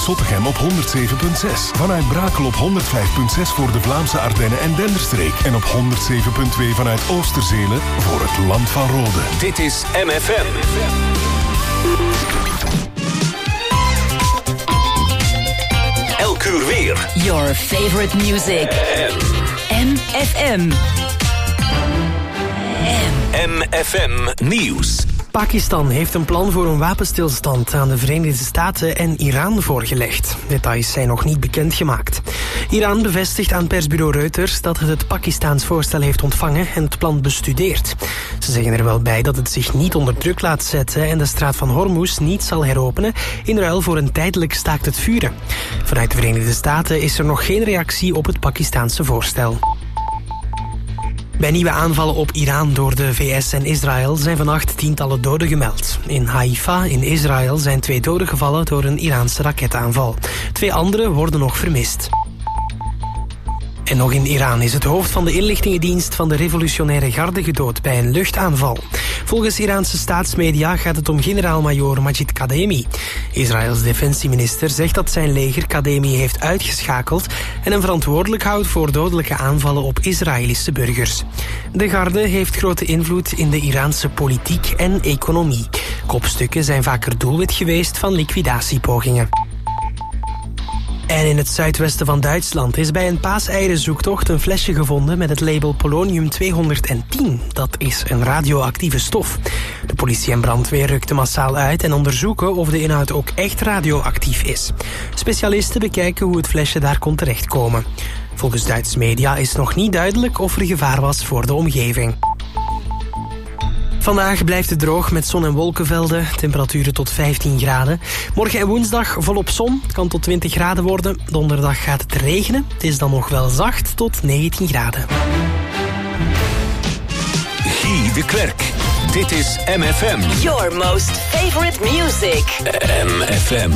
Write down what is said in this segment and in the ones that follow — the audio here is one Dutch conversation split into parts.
Zottegem op 107.6. Vanuit Brakel op 105.6 voor de Vlaamse Ardennen en Denderstreek. En op 107.2 vanuit Oosterzele voor het Land van Rode. Dit is MFM. Elk uur weer. Your favorite music. MFM. MFM Nieuws. Pakistan heeft een plan voor een wapenstilstand aan de Verenigde Staten en Iran voorgelegd. Details zijn nog niet bekendgemaakt. Iran bevestigt aan persbureau Reuters dat het Pakistaans voorstel heeft ontvangen en het plan bestudeert. Ze zeggen er wel bij dat het zich niet onder druk laat zetten en de straat van Hormuz niet zal heropenen in ruil voor een tijdelijk staakt het vuren. Vanuit de Verenigde Staten is er nog geen reactie op het Pakistaanse voorstel. Bij nieuwe aanvallen op Iran door de VS en Israël zijn vannacht tientallen doden gemeld. In Haifa in Israël zijn 2 doden gevallen door een Iraanse raketaanval. 2 anderen worden nog vermist. En nog in Iran is het hoofd van de inlichtingendienst van de revolutionaire garde gedood bij een luchtaanval. Volgens Iraanse staatsmedia gaat het om generaal-majoor Majid Kademi. Israëls defensieminister zegt dat zijn leger Kademi heeft uitgeschakeld en hem verantwoordelijk houdt voor dodelijke aanvallen op Israëlische burgers. De garde heeft grote invloed in de Iraanse politiek en economie. Kopstukken zijn vaker doelwit geweest van liquidatiepogingen. En in het zuidwesten van Duitsland is bij een paaseierenzoektocht een flesje gevonden met het label polonium-210. Dat is een radioactieve stof. De politie en brandweer rukten massaal uit en onderzoeken of de inhoud ook echt radioactief is. Specialisten bekijken hoe het flesje daar kon terechtkomen. Volgens Duitse media is nog niet duidelijk of er gevaar was voor de omgeving. Vandaag blijft het droog met zon- en wolkenvelden. Temperaturen tot 15 graden. Morgen en woensdag volop zon. Het kan tot 20 graden worden. Donderdag gaat het regenen. Het is dan nog wel zacht tot 19 graden. Guy de Klerk. Dit is MFM. Your most favorite music. MFM.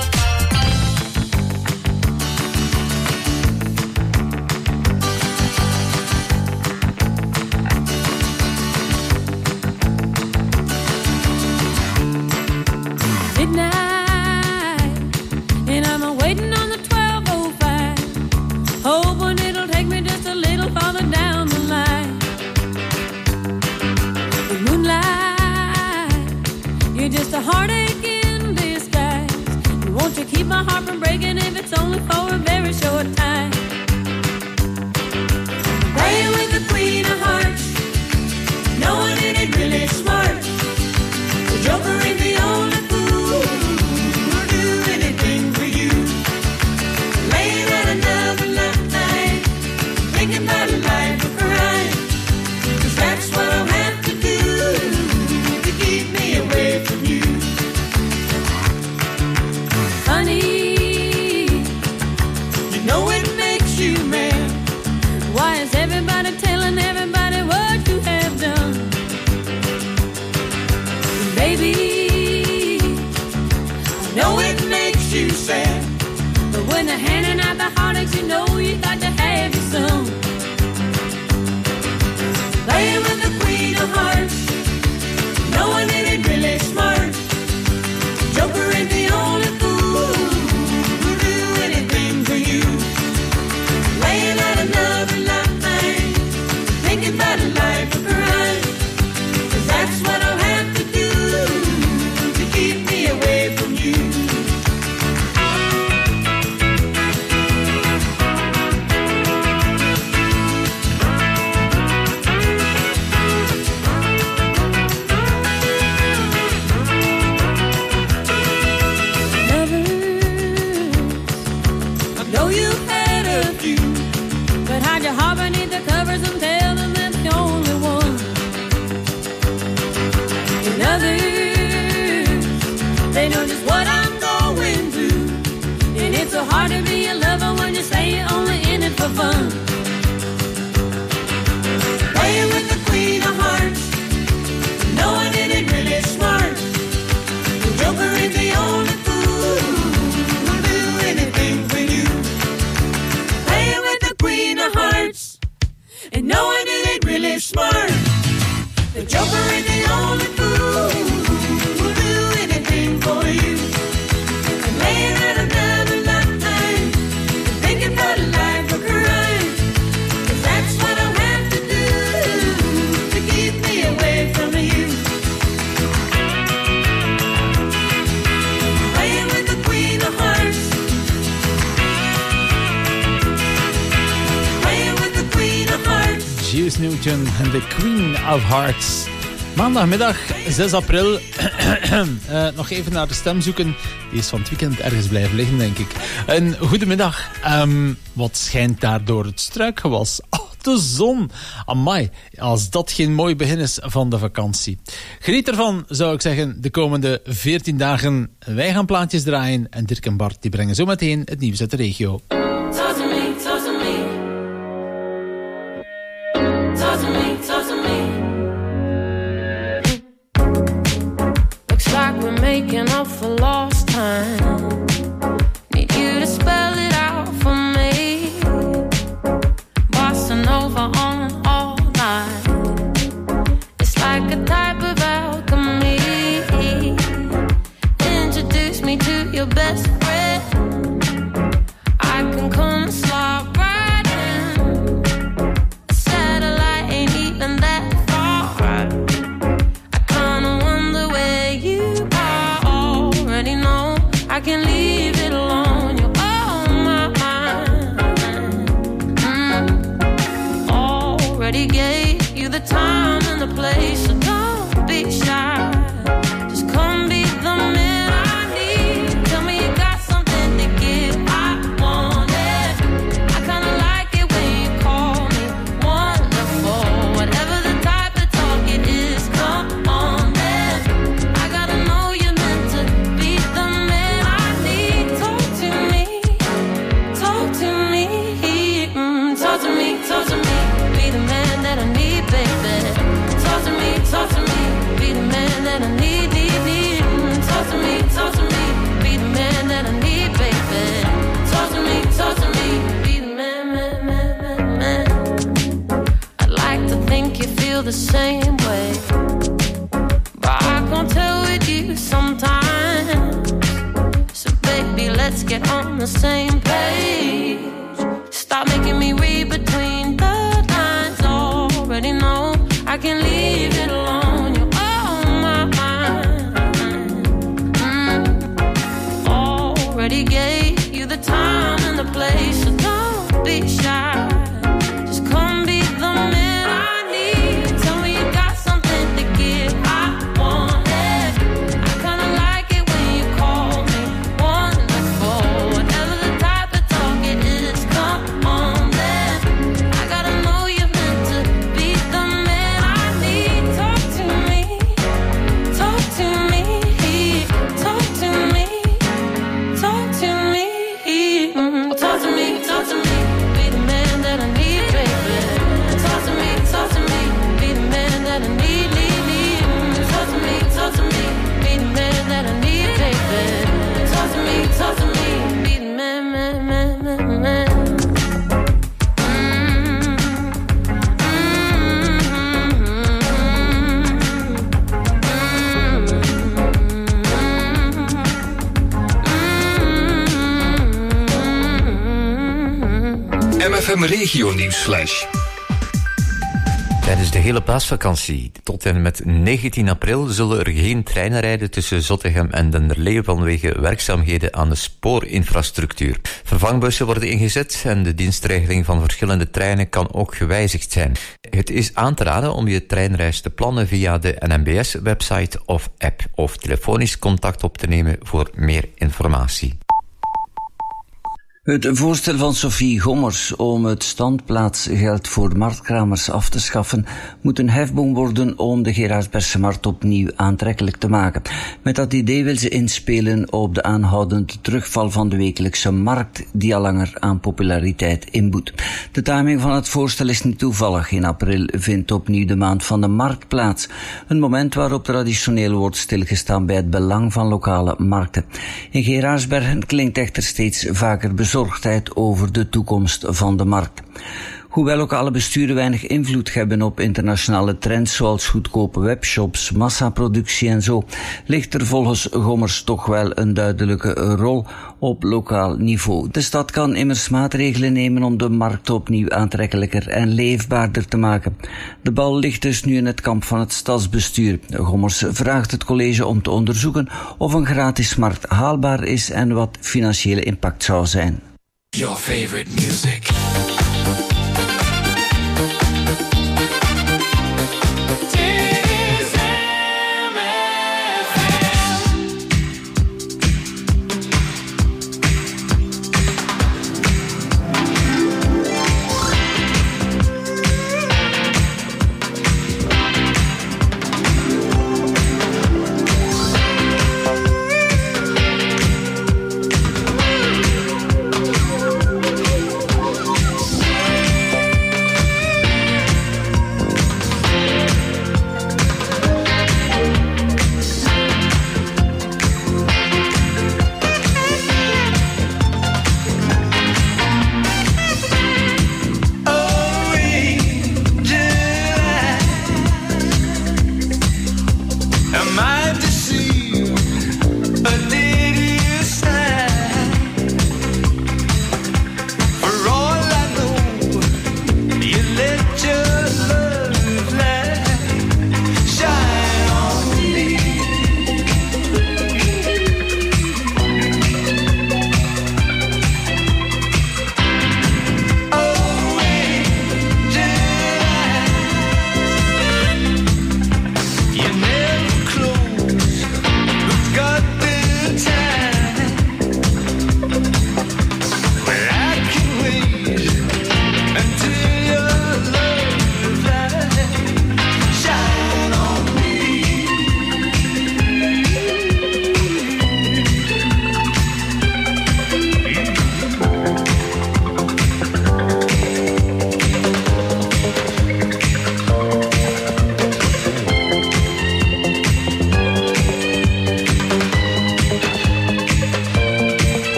Keep my heart from breaking if it's only for a very short time. Playing with the queen of hearts, knowing it ain't really smart. The joker ain't the only fool who'll do anything for you. Laying out another night, thinking about a life of crime. 'Cause that's what I'll have to do to keep me away from you. Honey, you know it makes you mad. Why is everybody telling everybody what you have done? Baby, I know it makes you sad. But when they're handing out the heartaches, you know you got to have your son. Playing with the queen of hearts, knowing it ain't really smart. Joker ain't the only fool who'll do anything for you. Laying out another night, thinking about a life of crime. 'Cause that's what I'll have to do to keep me away from you. They know just what I'm going through. And it's so hard to be a lover when you say you're only in it for fun. Playing with the queen of hearts, knowing it ain't really smart. The joker ain't the only fool who'll do anything for you. Playing with the queen of hearts, and knowing it ain't really smart. The joker ain't the only fool who'll do anything for you. And laying out another Washington en The Queen of Hearts. Maandagmiddag 6 april. Nog even naar de stem zoeken. Die is van het weekend ergens blijven liggen, denk ik. En goedemiddag. Wat schijnt daar door het struikgewas? Oh, de zon. Amai, als dat geen mooi begin is van de vakantie. Geniet ervan, zou ik zeggen, de komende 14 dagen. Wij gaan plaatjes draaien en Dirk en Bart die brengen zometeen het nieuws uit de regio. Making up for lost time. Need you to spell it out for me. Bossing over on all night. It's like a type of alchemy. Introduce me to your best friend. I can come and slide right in. A satellite ain't even that far. I kinda wonder where you already know. I can leave it alone. You're on my mind. Already gave you the time and the place, so don't be shy. Just come be the man I need. Tell me you got something to give. I want it. I kinda like it when you call me wonderful. Whatever the type of talk it is, come on then. I gotta know you're meant to be the man I need. Talk to me, talk to me, talk to me, talk to me. Be the man that I need, baby. Talk to me, be the man that I need, need. Talk to me, be the man that I need, baby. Talk to me, be the man. I'd like to think you feel the same way, but I can't tell with you sometimes. So baby, let's get on the same page. Stop making me read between the lines. Already know I can leave it alone. You're on my mind. Already gave you the time and the place, so don't be shy. Just come be the man I need. Tell me you got something to give. I want it. I kinda like it when you call me wonderful. Whatever the type of talk it is, come on then. I gotta know you're meant to be the man I need. Talk to me, talk to me, talk to me, talk to me, talk to me, talk to me. Be the man that I need, baby. Talk to me, be the man that I need, need. Talk to me, be the man that I need, baby. Talk to me, be the man. MFM Regio Nieuwsflash. Tijdens de hele paasvakantie tot en met 19 april zullen er geen treinen rijden tussen Zottegem en Denderleeuw vanwege werkzaamheden aan de spoorinfrastructuur. Vervangbussen worden ingezet en de dienstregeling van verschillende treinen kan ook gewijzigd zijn. Het is aan te raden om je treinreis te plannen via de NMBS-website of app of telefonisch contact op te nemen voor meer informatie. Het voorstel van Sophie Gommers om het standplaatsgeld voor marktkramers af te schaffen moet een hefboom worden om de Geraardsbergse markt opnieuw aantrekkelijk te maken. Met dat idee wil ze inspelen op de aanhoudende terugval van de wekelijkse markt die al langer aan populariteit inboet. De timing van het voorstel is niet toevallig. In april vindt opnieuw de maand van de markt plaats. Een moment waarop traditioneel wordt stilgestaan bij het belang van lokale markten. In Geraardsbergen klinkt echter steeds vaker bezorgdheid over de toekomst van de markt. Hoewel lokale besturen weinig invloed hebben op internationale trends zoals goedkope webshops, massaproductie en zo, ligt er volgens Gommers toch wel een duidelijke rol op lokaal niveau. De stad kan immers maatregelen nemen om de markt opnieuw aantrekkelijker en leefbaarder te maken. De bal ligt dus nu in het kamp van het stadsbestuur. Gommers vraagt het college om te onderzoeken of een gratis markt haalbaar is en wat financiële impact zou zijn. Your favorite music.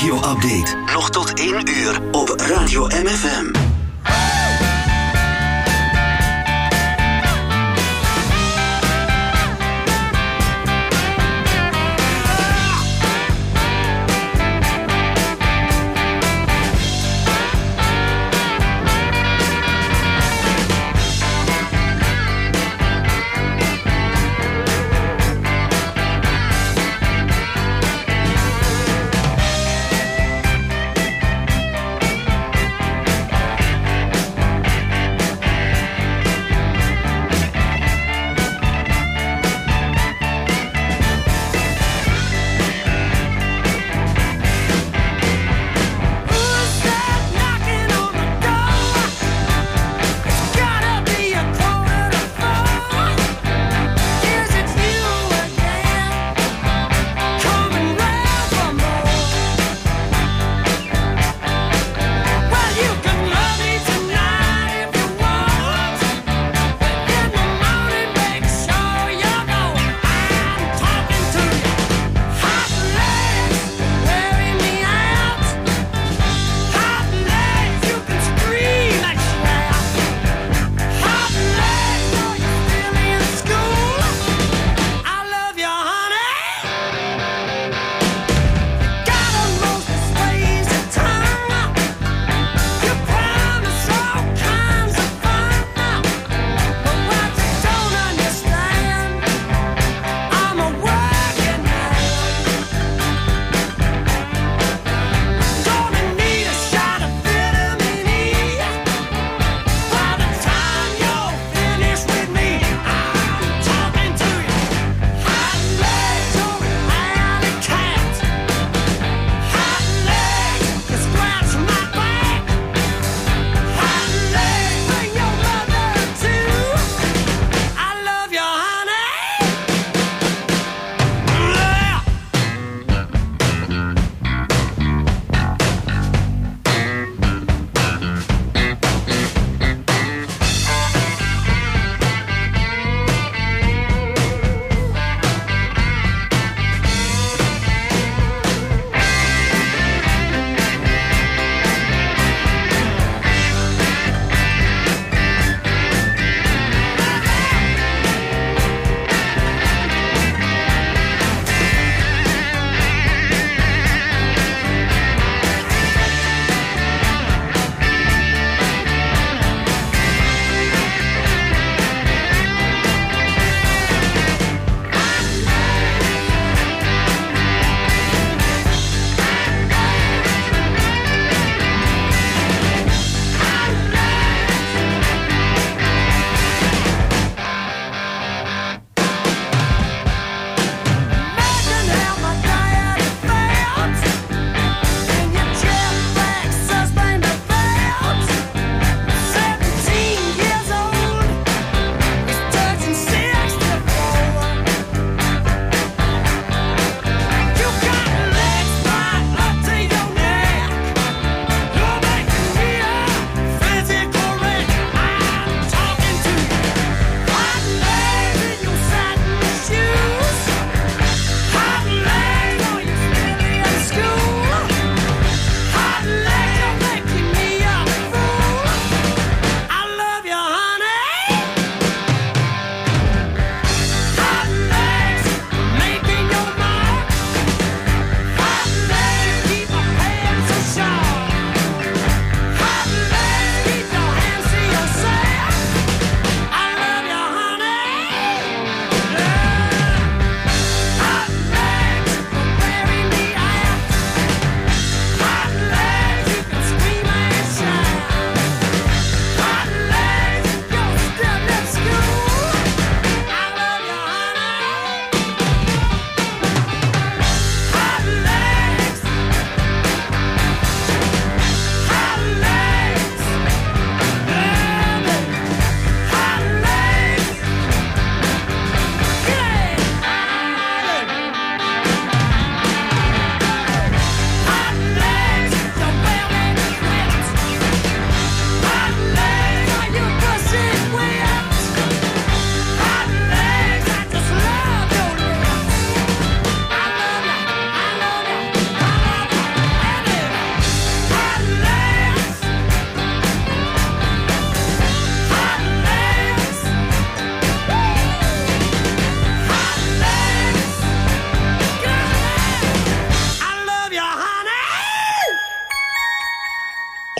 regio-update. Nog tot 1 uur op Radio MFM.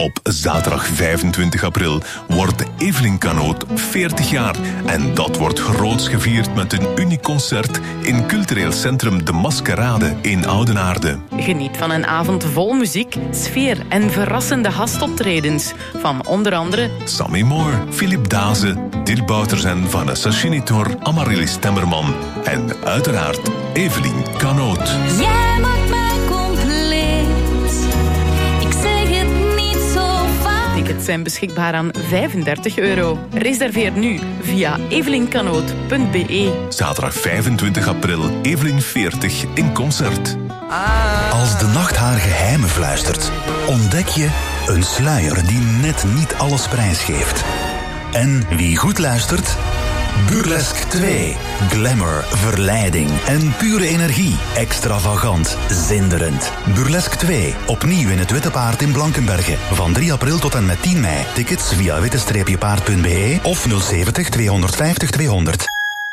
Op zaterdag 25 april wordt Evelien Kanoot 40 jaar. En dat wordt groots gevierd met een uniek concert in cultureel centrum De Maskerade in Oudenaarde. Geniet van een avond vol muziek, sfeer en verrassende gastoptredens. Van onder andere Sammy Moore, Philip Daze, Dirk Bouters en Vanessa Schinitor, Amaryllis Temmerman en uiteraard Evelien Kanoot. Jij maakt mij compleet. Ik zeg het niet zo vaak. tickets zijn beschikbaar aan €35. Reserveer nu via evelinkanoot.be. Zaterdag 25 april, Evelien 40 in concert. Als de nacht haar geheimen fluistert, ontdek je een sluier die net niet alles prijsgeeft. En wie goed luistert, Burlesque 2. Glamour, verleiding en pure energie. Extravagant, zinderend. Burlesque 2. Opnieuw in het Witte Paard in Blankenberge. Van 3 april tot en met 10 mei. Tickets via witte-paard.be of 070 250 200.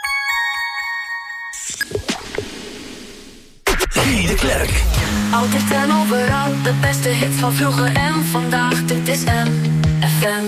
Guy de Klerk. Altijd en overal, de beste hits van vroeger en vandaag. Dit is MFM.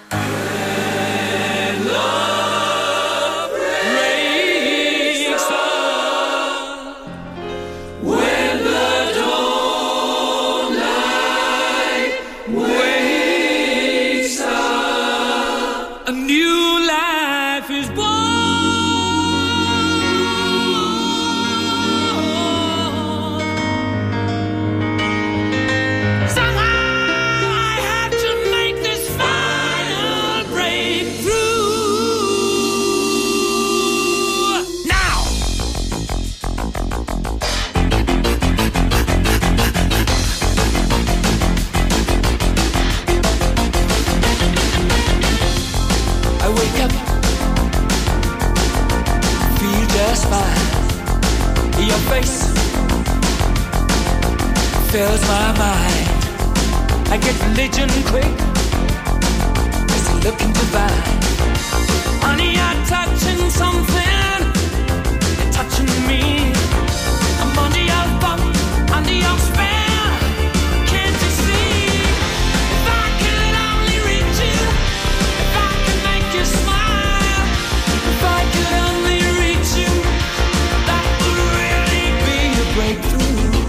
Fills my mind. I get religion quick. It's looking divine. Honey, I'm touching something. You're touching me. I'm under your thumb, under your spell. Can't you see? If I could only reach you, if I could make you smile, if I could only reach you, that would really be a breakthrough.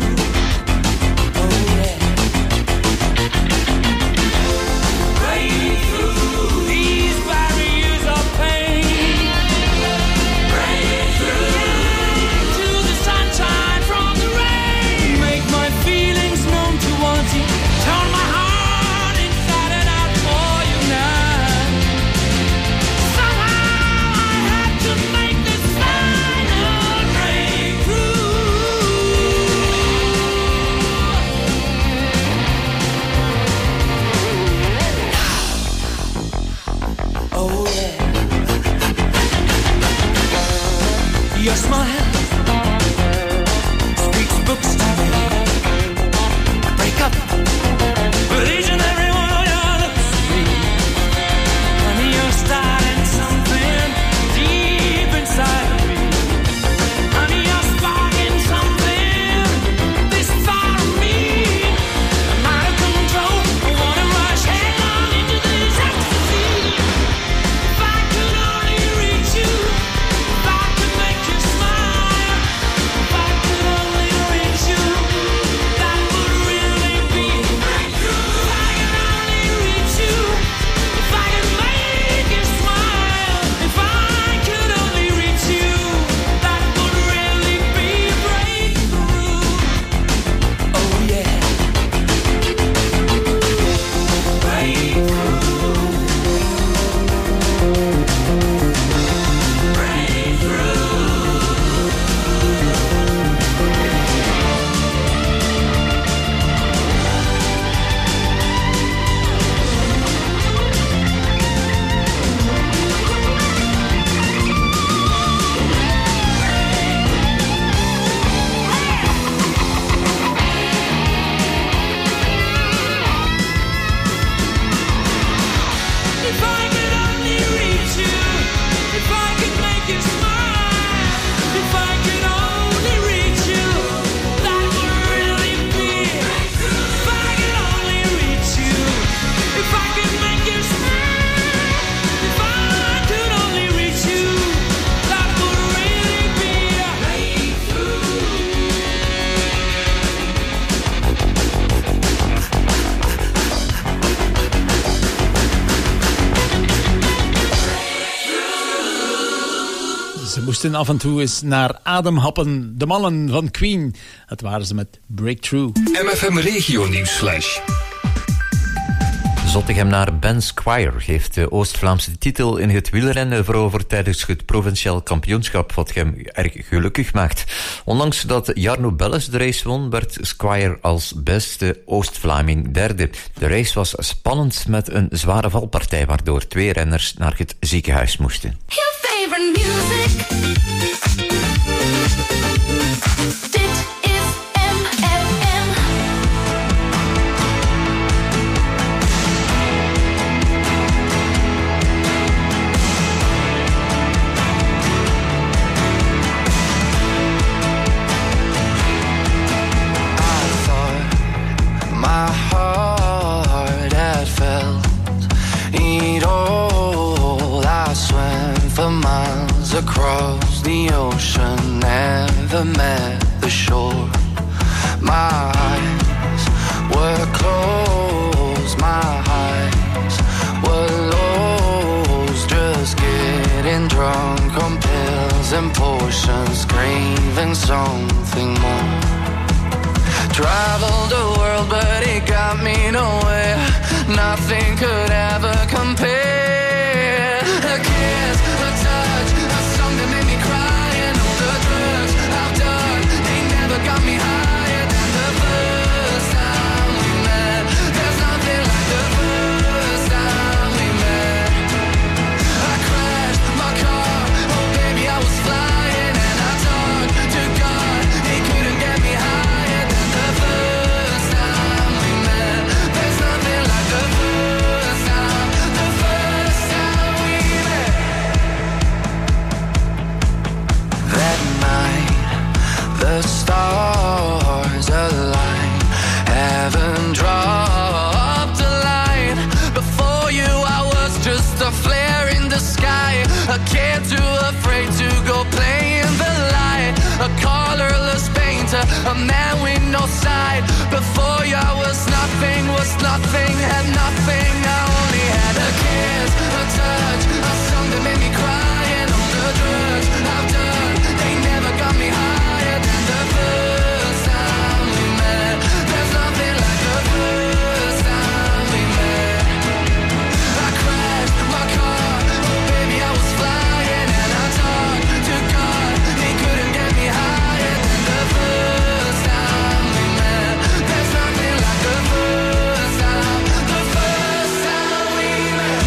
Your smile speaks books to me. I break up with each and every one of your looks at me. Honey, you're starting something deep inside of me. Honey, you're sparking something this far of me. I'm out of control. I wanna rush headlong into this ecstasy. If I could only reach you, if I could make you smile. Ze moesten af en toe eens naar adem happen. De mannen van Queen. Dat waren ze met Breakthrough. MFM Regio Nieuwsflash. Zottegemenaar Ben Squire heeft de Oost-Vlaamse titel in het wielrennen veroverd tijdens het provinciaal kampioenschap, wat hem erg gelukkig maakt. Ondanks dat Jarno Belles de race won, werd Squire als beste Oost-Vlaming derde. De race was spannend met een zware valpartij, waardoor 2 renners naar het ziekenhuis moesten. Your favorite music. Dit is MFM. My heart had felt it all. I swam for miles across the ocean, never met the shore. My eyes were closed, my eyes were lost, just getting drunk on pills and potions, craving something more. Traveled the world, but it got me nowhere. Nothing could ever compare. A kiss, a touch, a song that made me cry, and all the drugs I've done, they never got me higher than the first time we met. There's nothing like the first time we met. I crashed my car, oh baby I was flying, and I talked to God, he couldn't get me higher than the first time we met. There's nothing like the first time we met. That night, the stars aligned, heaven dropped a line. Before you I was just a flare in the sky, a kid too afraid to go play in the light, a colorless painter, a man with no side. Before you I was nothing, had nothing. I only had a kiss, a touch, a song that made me cry, and all the drugs I've done, they never got me higher than the first time we met. There's nothing like the first time we met. I crashed my car, oh baby I was flying, and I talked to God, he couldn't get me higher than the first time we met. There's nothing like the first time we met.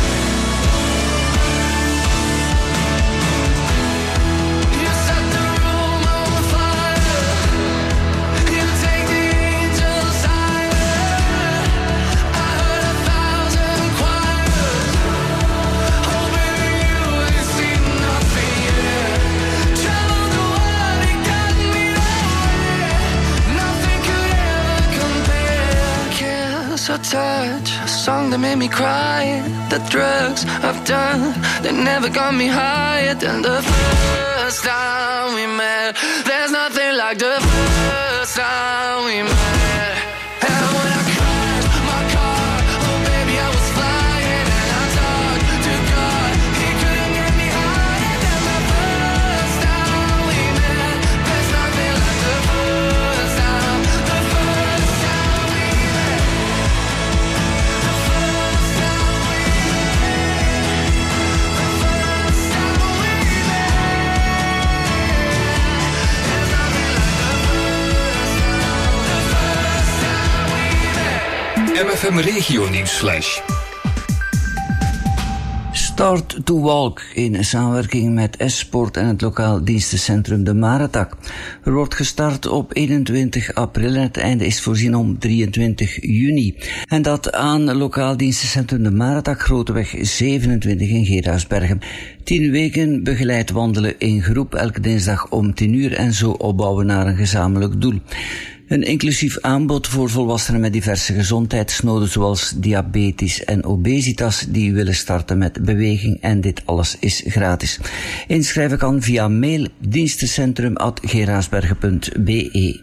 You set the room on fire, you take the angels higher. I heard 1,000 choirs, oh baby you ain't seen nothing yet. Traveled the world, it got me nowhere. Nothing could ever compare. Kiss, a touch, a song that made me cry. The drugs I've done, they never got me higher than the first time we met. There's nothing like the first time we met. And when I crashed my car, oh baby I was flying, and I talked to God, he couldn't get me higher than the first time we met. There's nothing like the first time we met. The first time we met. The first time we met. There's nothing like the first time we met. MFM Regio Nieuwsflash. Start to Walk in samenwerking met S-Sport en het lokaal dienstencentrum De Maretak. Er wordt gestart op 21 april en het einde is voorzien om 23 juni. En dat aan lokaal dienstencentrum De Maretak, Groteweg 27 in Geraardsbergen. 10 weken begeleid wandelen in groep, elke dinsdag om 10 uur en zo opbouwen naar een gezamenlijk doel. Een inclusief aanbod voor volwassenen met diverse gezondheidsnoden zoals diabetes en obesitas die willen starten met beweging, en dit alles is gratis. Inschrijven kan via mail dienstencentrum@geraardsbergen.be.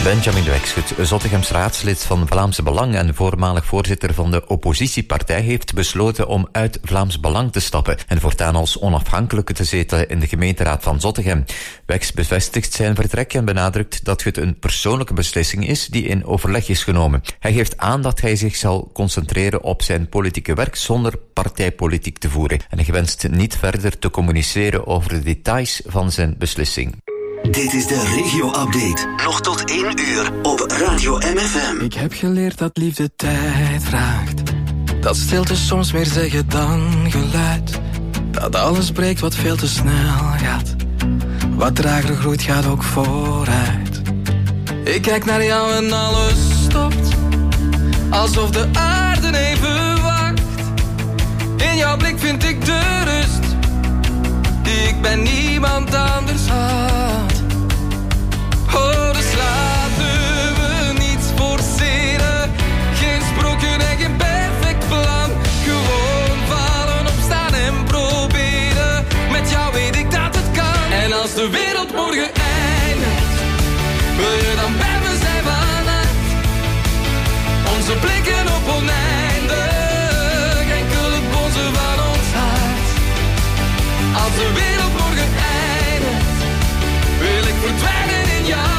Benjamin Wekschut, Zottechems raadslid van Vlaams Belang en voormalig voorzitter van de oppositiepartij, heeft besloten om uit Vlaams Belang te stappen en voortaan als onafhankelijke te zetelen in de gemeenteraad van Zottegem. Weks bevestigt zijn vertrek en benadrukt dat het een persoonlijke beslissing is die in overleg is genomen. Hij geeft aan dat hij zich zal concentreren op zijn politieke werk zonder partijpolitiek te voeren en hij wenst niet verder te communiceren over de details van zijn beslissing. Dit is de regio-update. Nog tot 1 uur op Radio MFM. Ik heb geleerd dat liefde tijd vraagt. Dat stilte soms meer zeggen dan geluid. Dat alles breekt wat veel te snel gaat. Wat trager groeit gaat ook vooruit. Ik kijk naar jou en alles stopt. Alsof de aarde even wacht. In jouw blik vind ik de rust die ik bij niemand anders had. Oh, dus laten we niets forceren. Geen sprookje en geen perfect plan. Gewoon vallen, opstaan en proberen. Met jou weet ik dat het kan. En als de wereld morgen eindigt, wil je dan bij me zijn vannacht? Onze blikken op oneindig, enkel het bonzen van ons hart. Als de wereld morgen eindigt, wil ik verdwijnen in jou.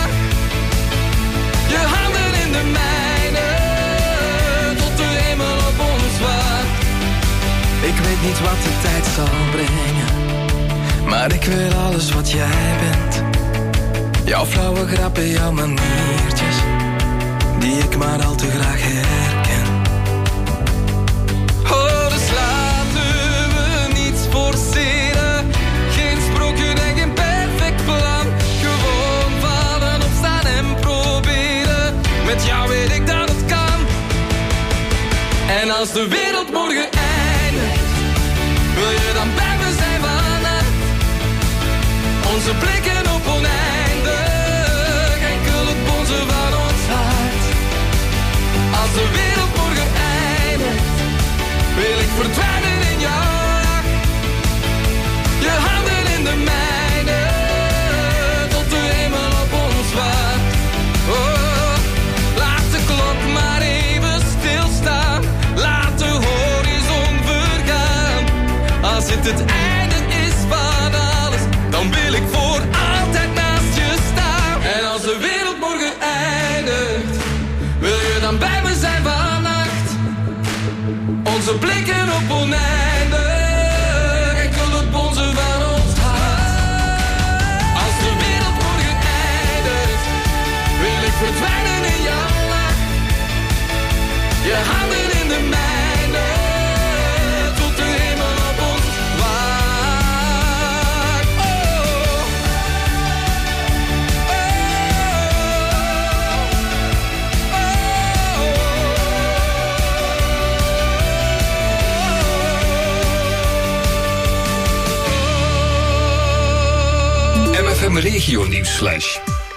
Je handen in de mijne, tot de hemel op ons wacht. Ik weet niet wat de tijd zal brengen, maar ik wil alles wat jij bent. Jouw flauwe grappen, jouw maniertjes, die ik maar al te graag herken. Oh, dus laten we niets forceren. Geen sprookje en geen perfect plan. Gewoon vallen, opstaan en proberen. Met jou weet ik dat het kan. En als de wereld morgen eindigt, wil je dan bij me zijn vannacht? Onze blikken op oneindig, enkel het bonzen van ons hart. Als de wereld morgen eindigt, wil ik verdwijnen in jou. Je handen in de mijne, tot de hemel op ons wacht. Oh, laat de klok maar even stilstaan. Laat de horizon vergaan. Als het einde is van alles, dan wil ik voor altijd naast je staan. En als de wereld morgen eindigt, wil je dan bij me zijn vannacht? Onze blikken op oneindig, enkel het bonzen van ons hart. Als de wereld morgen eindigt, wil ik verdwijnen in jouw lach. Je handen in de mijne, tot de hemel op ons wacht. Oh, MFM Regio Nieuwsflash.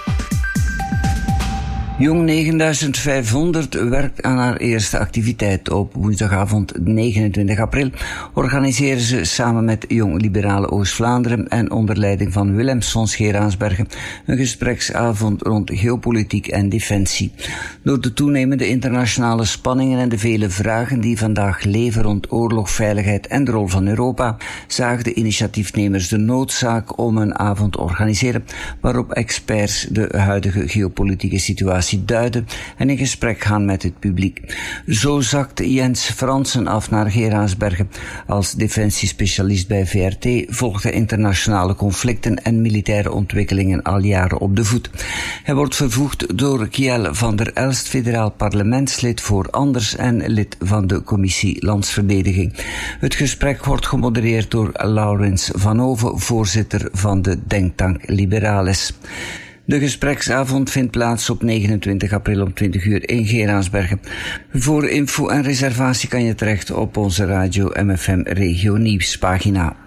Jong 9500 werkt aan haar eerste activiteit. Op woensdagavond 29 april organiseren ze samen met Jong Liberale Oost-Vlaanderen en onder leiding van Willem Sons-Geraasbergen een gespreksavond rond geopolitiek en defensie. Door de toenemende internationale spanningen en de vele vragen die vandaag leven rond oorlog, veiligheid en de rol van Europa, zagen de initiatiefnemers de noodzaak om een avond te organiseren waarop experts de huidige geopolitieke situatie duiden en in gesprek gaan met het publiek. Zo zakt Jens Fransen af naar Geraasbergen. Als defensiespecialist bij VRT volgt hij internationale conflicten en militaire ontwikkelingen al jaren op de voet. Hij wordt vervoegd door Kjell van der Elst, federaal parlementslid voor Anders en lid van de commissie Landsverdediging. Het gesprek wordt gemodereerd door Laurens van Oven, voorzitter van de denktank Liberalis. De gespreksavond vindt plaats op 29 april om 20 uur in Geraasbergen. Voor info en reservatie kan je terecht op onze Radio MFM Regio Nieuws pagina.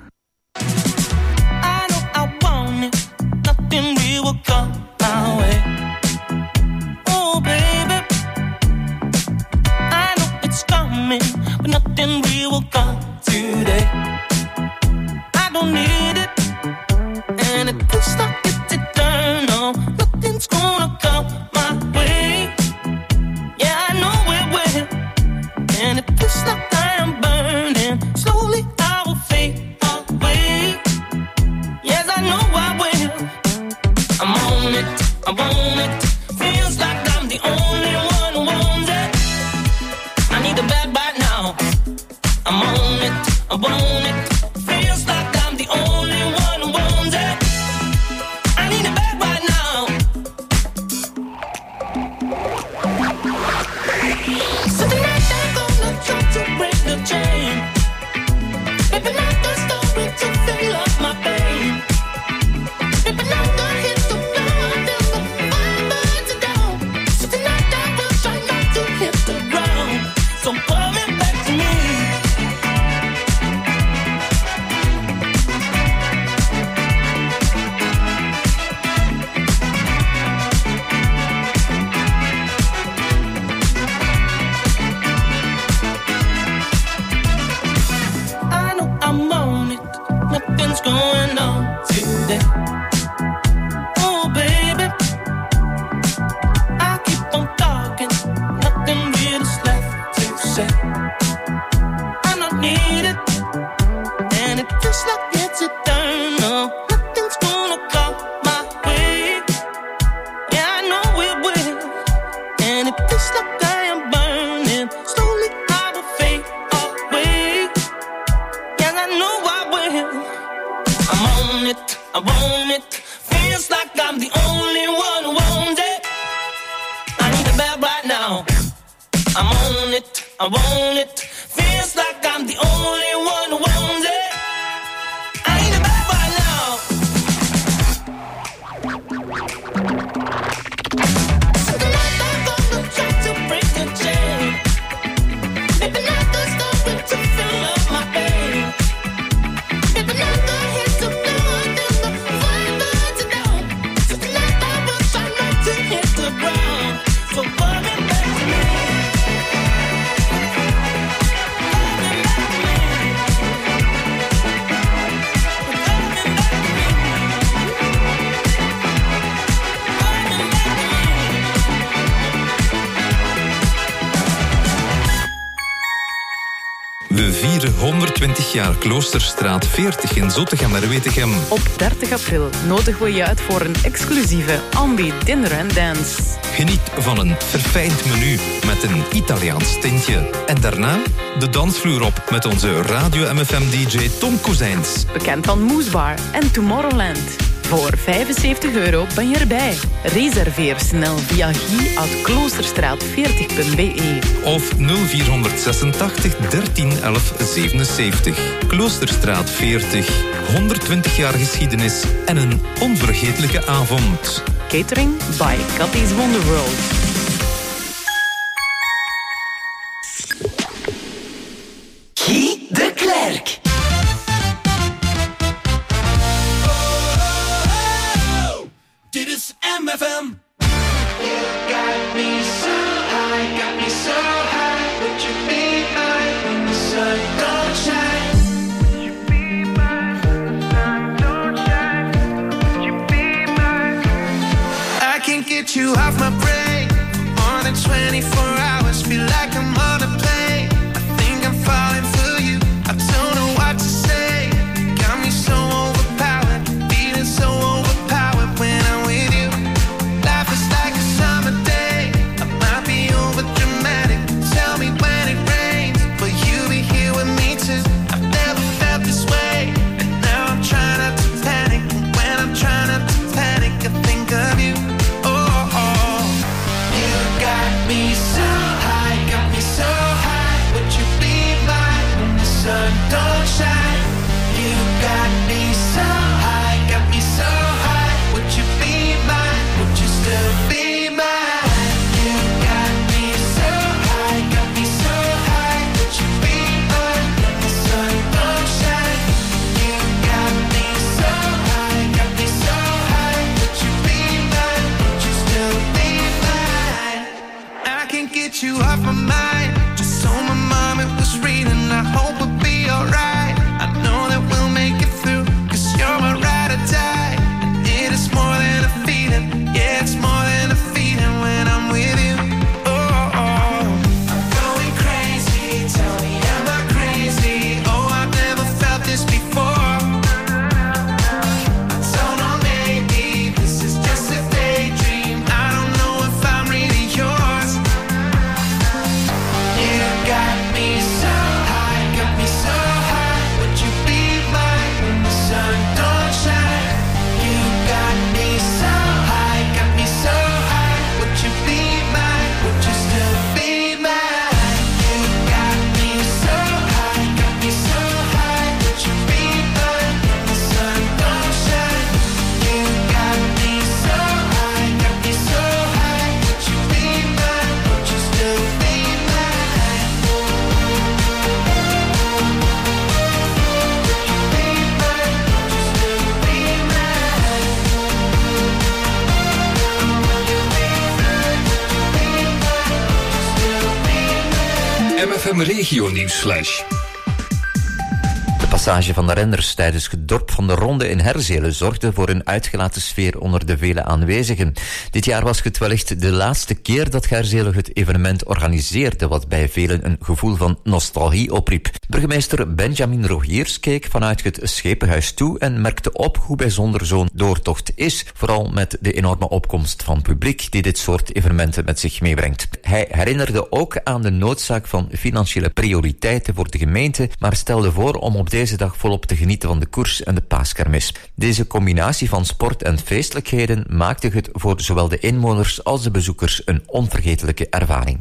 And it looks like it's eternal. Nothing's gonna come want it. Feels like I'm the only one who wants it. I need it back right now. So tonight I'm gonna try to break the chain. Baby, not the story to fill up my pain. Baby, not the hit the floor until the fire burns it down. So tonight I will try not to hit the ground. So pull me back to me. I know I'm on it. Nothing's going on today. Oh, baby. I keep on talking. Nothing really is left to say. I don't need it. And it feels like it's eternal. Nothing's gonna come my way. Yeah, I know it will. And it feels like I am burning. Slowly I will fade away. Yeah, I know I will. I'm on it, I want it. Feels like I'm the only one who wants it. I need it back right now. I'm on it, I want it. Feels like I'm the only one who wants it. I need it back right now. So tonight I'm gonna try to break the chain. Maybe not the story to fill up my pain. Maybe not the hit to blow until the fire burns it down. So tonight I will try not to hit the ground. So pull me back to me. We vieren 120 jaar Kloosterstraat 40 in Zottegem-Merwetegem. Op 30 april nodigen we je uit voor een exclusieve Ambi Dinner and Dance. Geniet van een verfijnd menu met een Italiaans tintje. En daarna de dansvloer op met onze Radio MFM-dj Tom Kozijns. Bekend van Moesbar en Tomorrowland. Voor €75 ben je erbij. Reserveer snel via guy@kloosterstraat40.be. Of 0486 13 11 77. Kloosterstraat 40. 120 jaar geschiedenis en een onvergetelijke avond. Catering by Cathy's Wonder World. Guy de Klerk. Dit is MFM. You got me so high, got me so high. Would you be mine when the sun don't shine? Would you be mine when the sun don't shine? Would you be mine? I can't get you off my brain more than 24 hours. Feel like I'm on a plane. I think I'm falling for you. I don't know what to say. Got me so overpowered, feeling so overpowered when I'm with you. Life is like a summer day. I might be over dramatic. Tell me when it rains, will you be here with me too? I've never felt this way, and now I'm trying not to panic. And when I'm trying not to panic, I think of you. Oh, oh. You got me so MFM Regio Nieuwsflash. De passage van de renners tijdens het dorp van de Ronde in Herzelen zorgde voor een uitgelaten sfeer onder de vele aanwezigen. Dit jaar was het wellicht de laatste keer dat Herzelen het evenement organiseerde, wat bij velen een gevoel van nostalgie opriep. Burgemeester Benjamin Rogiers keek vanuit het schepenhuis toe en merkte op hoe bijzonder zo'n doortocht is, vooral met de enorme opkomst van publiek die dit soort evenementen met zich meebrengt. Hij herinnerde ook aan de noodzaak van financiële prioriteiten voor de gemeente, maar stelde voor om op deze dag volop te genieten van de koers en de paaskermis. Deze combinatie van sport en feestelijkheden maakte het voor zowel de inwoners als de bezoekers een onvergetelijke ervaring.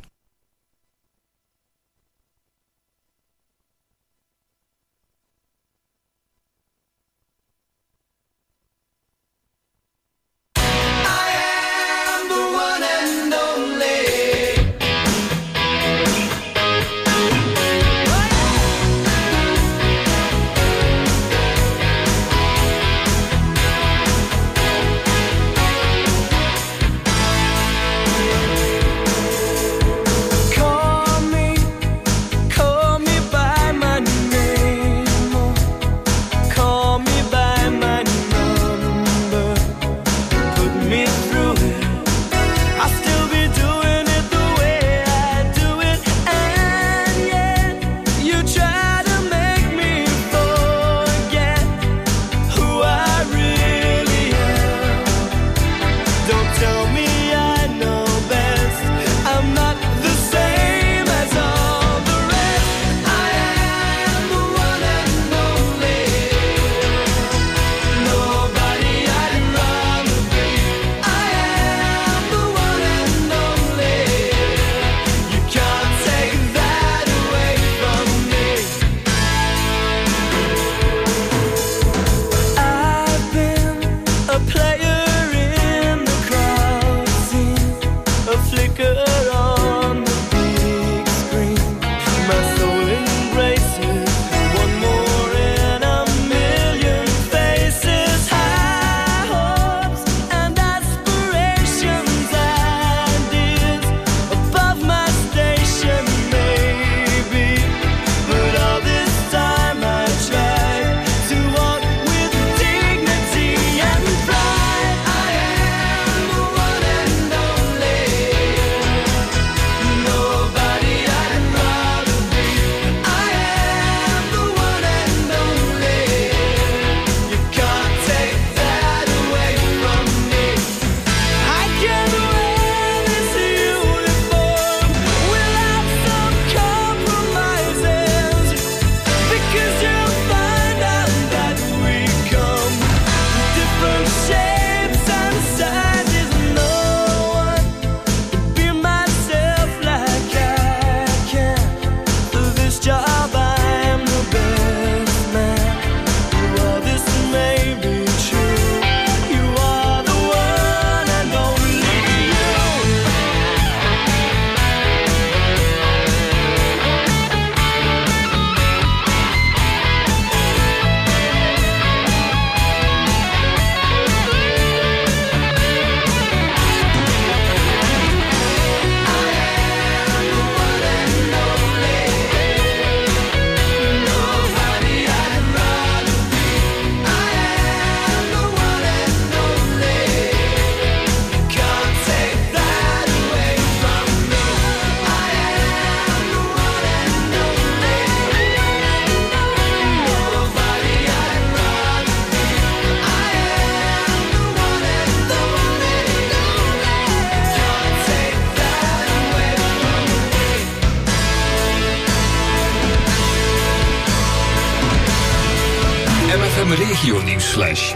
MFM Regio Nieuwsflash.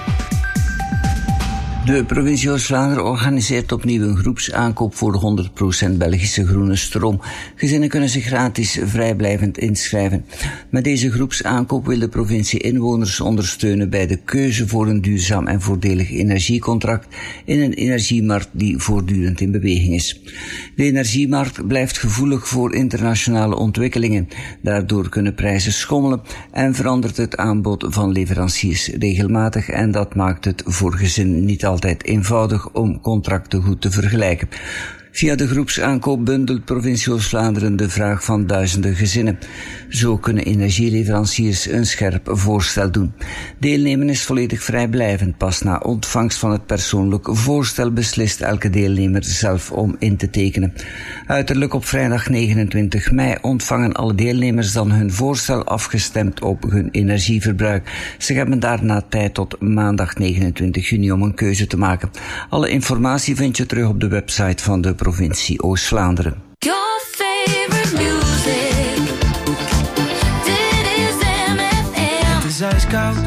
De provincie Oost-Vlaanderen organiseert opnieuw een groepsaankoop voor de 100% Belgische groene stroom. Gezinnen kunnen zich gratis vrijblijvend inschrijven. Met deze groepsaankoop wil de provincie inwoners ondersteunen bij de keuze voor een duurzaam en voordelig energiecontract in een energiemarkt die voortdurend in beweging is. De energiemarkt blijft gevoelig voor internationale ontwikkelingen. Daardoor kunnen prijzen schommelen en verandert het aanbod van leveranciers regelmatig en dat maakt het voor gezinnen niet altijd eenvoudig om contracten goed te vergelijken. Via de groepsaankoop bundelt provincie Oost-Vlaanderen de vraag van duizenden gezinnen. Zo kunnen energieleveranciers een scherp voorstel doen. Deelnemen is volledig vrijblijvend. Pas na ontvangst van het persoonlijk voorstel beslist elke deelnemer zelf om in te tekenen. Uiterlijk op vrijdag 29 mei ontvangen alle deelnemers dan hun voorstel afgestemd op hun energieverbruik. Ze hebben daarna tijd tot maandag 29 juni om een keuze te maken. Alle informatie vind je terug op de website van de provincie Oost-Vlaanderen. Your favorite music. Dit is MFM. Het is ijskoud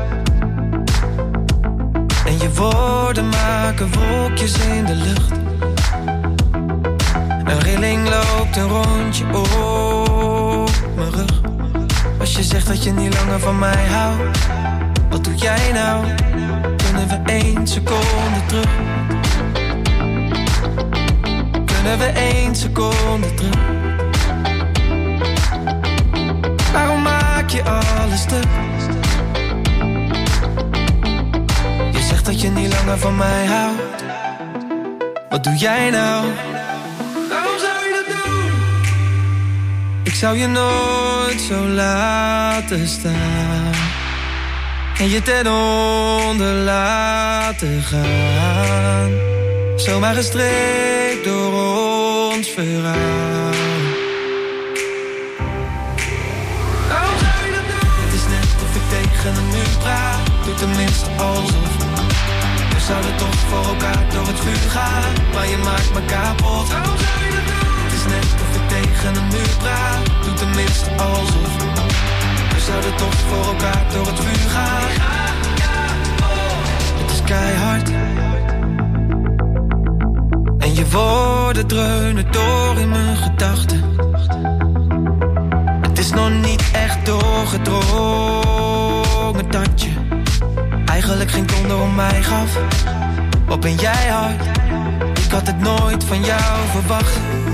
en je woorden maken wolkjes in de lucht. Een rilling loopt een rondje op mijn rug. Als je zegt dat je niet langer van mij houdt, wat doe jij nou? Kunnen we 1 seconde terug? Kunnen we 1 seconde terug? Waarom maak je alles stuk? Je zegt dat je niet langer van mij houdt. Wat doe jij nou? Waarom zou je dat doen? Ik zou je nooit zo laten staan en je ten onder laten gaan. Zomaar gestreekt door ons verhaal. Waarom zou je dat doen? Het is net of ik tegen een muur praat. Doe tenminste alsof. We zouden toch voor elkaar door het vuur gaan, maar je maakt me kapot. Waarom zou je dat doen? Het is net of ik tegen een muur praat. Doe tenminste alsof. We zouden toch voor elkaar door het vuur gaan. Het is keihard en je woorden dreunen door in mijn gedachten. Het is nog niet echt doorgedrongen dat je eigenlijk geen donder om mij gaf. Wat ben jij hard? Ik had het nooit van jou verwacht.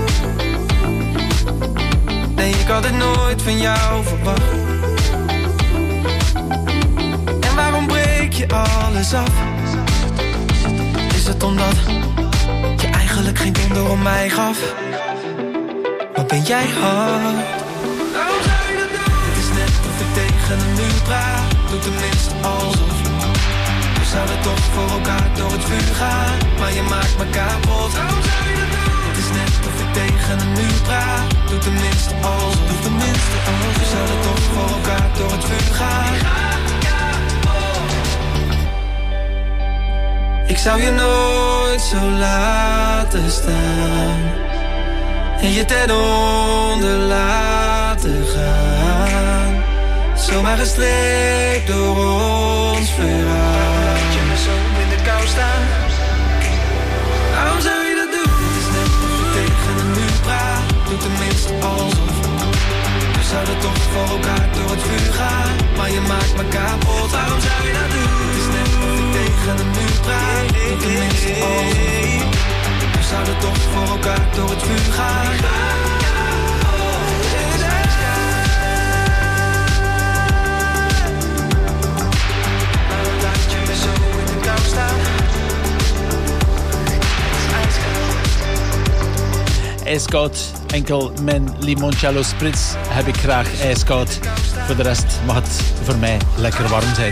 Nee, ik had het nooit van jou verwacht. En waarom breek je alles af? Is het omdat je eigenlijk geen donder om mij gaf? Wat ben jij hard? Waarom zou je dat doen? Het is net of ik tegen een muur praat. Doe tenminste alsof. We zouden toch voor elkaar door het vuur gaan, maar je maakt me kapot. Waarom zou je dat doen? Het is net of ik tegen een muur praat. Doe tenminste alsof. Doe tenminste alsof. We zouden toch voor elkaar door het vuur gaan. Ik zou je nooit zo laten staan en je ten onder laten gaan. Zomaar gestreekt door ons verhaal. Laat je me zo in de kou staan. Waarom zou je dat doen? Het is net of je tegen een muur praat. Doe tenminste alsof. We zouden toch voor elkaar door het vuur gaan, maar je maakt me kapot. Waarom zou je dat doen? Het is net of ik tegen een muur praat. Doe tenminste alsof. We zouden toch voor elkaar door het vuur gaan. Ijskoud, enkel mijn limoncello spritz heb ik graag ijskoud. Voor de rest mag het voor mij lekker warm zijn.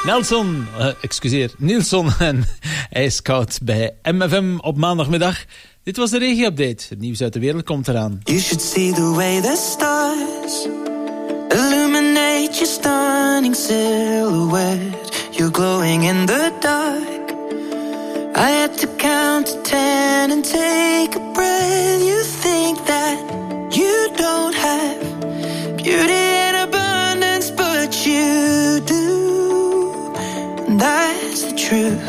Nielson en ijskoud bij MFM op maandagmiddag. Dit was de regio-update. Het nieuws uit de wereld komt eraan. You should see the way the stars illuminate your stunning silhouette. You're glowing in the dark. I had to count to 10 and take a breath. You think that you don't have beauty in abundance, but you do. And that's the truth.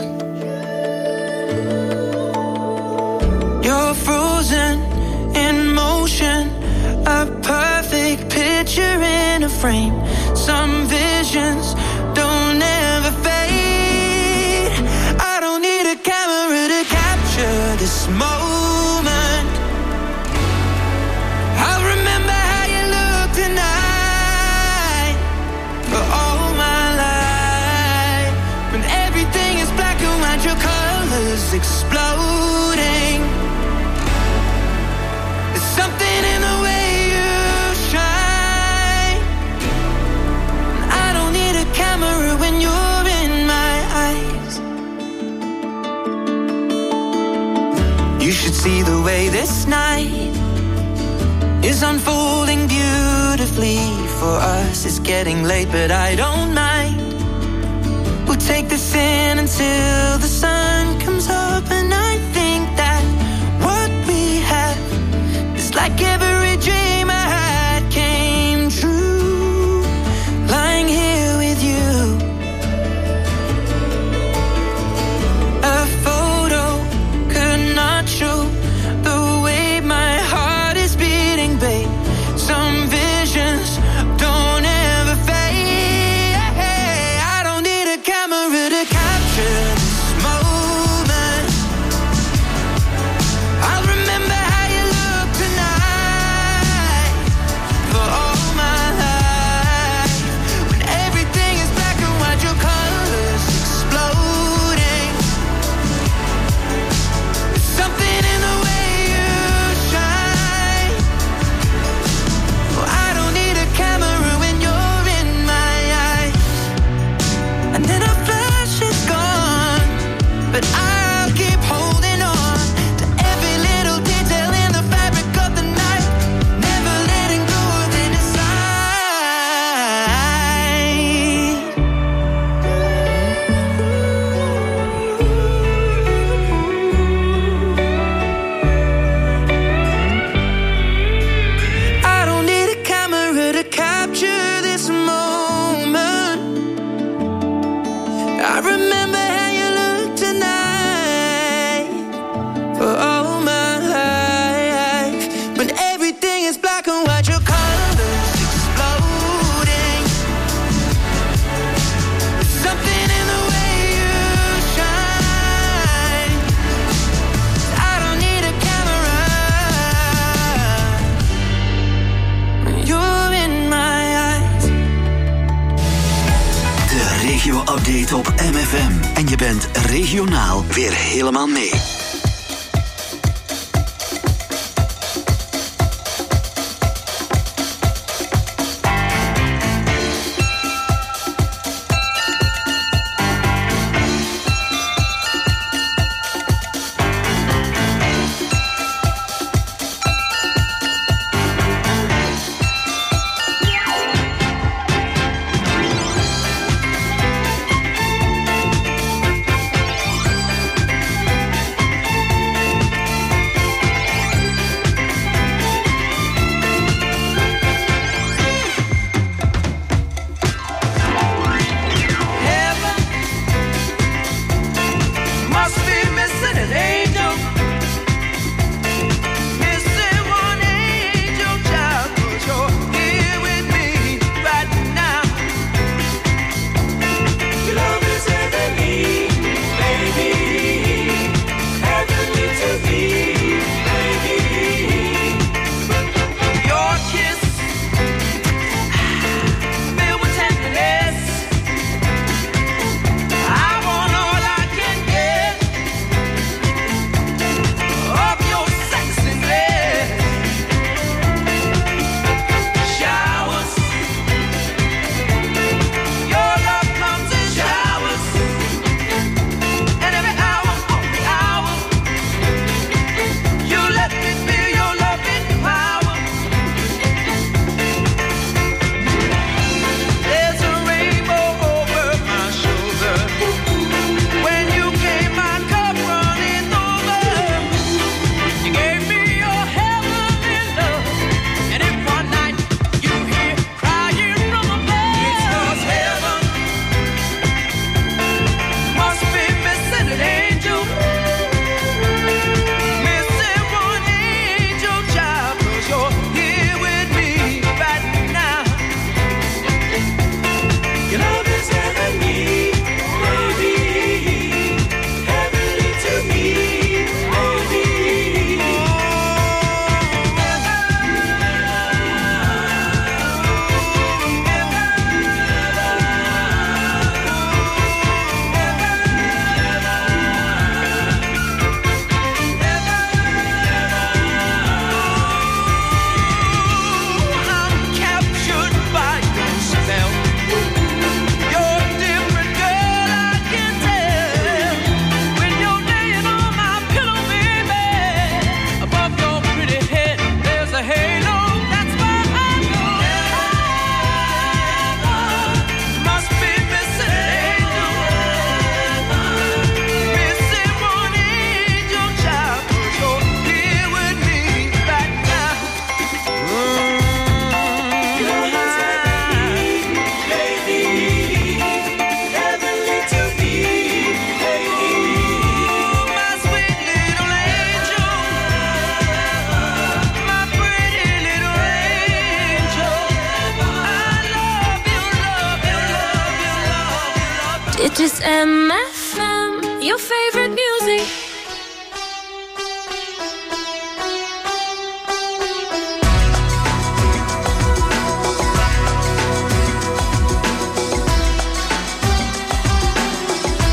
You're frozen in motion, a perfect picture in a frame. Some visions don't ever fade. I don't need a camera to capture this moment. I'll remember how you look tonight for all my life. When everything is black and white, your colors exploding. see the way this night is unfolding beautifully for us. It's getting late, but I don't mind. We'll take this in until the sun comes up, and I think that what we have is like every dream I had came true. Lying here with you, a photo could not show the way my heart is beating, babe. Some visions don't ever fade. I don't need a camera to capture this moment. I'll remember how you look tonight for all my life. When everything is black and white, your colors exploding. There's something in the way you shine. Oh, I don't need a camera when you're in my eyes. And then our flash is gone, but I'll keep holding on to every little detail in the fabric of the night, never letting go of any sign. I don't need a camera to capture this moment. I remember how you look tonight for all my life. When everything is black and white, your colors exploding. There's something in the way you shine. I don't need a camera when you're in my eyes. De regio-update op MFM. En je bent regionaal weer helemaal mee. MFM, your favorite music.